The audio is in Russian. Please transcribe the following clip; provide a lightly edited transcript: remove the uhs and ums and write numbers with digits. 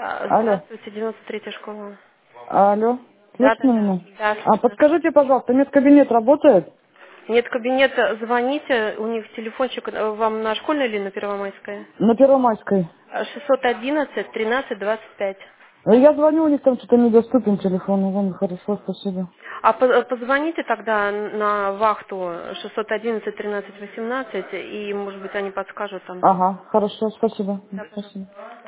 Алло. Здравствуйте, 93-я школа. Алло. Слышно Да. меня? Да, А слышно. подскажите, пожалуйста, медкабинет работает? Нет, кабинет, звоните, у них телефончик, вам на школьной или на Первомайской? На Первомайской. 611 13 25. Я звоню, у них там что-то недоступен телефон. Вон, хорошо, спасибо. А позвоните тогда на вахту 611 13 18, и, может быть, они подскажут там. Ага, хорошо, спасибо. Да, Спасибо. пожалуйста.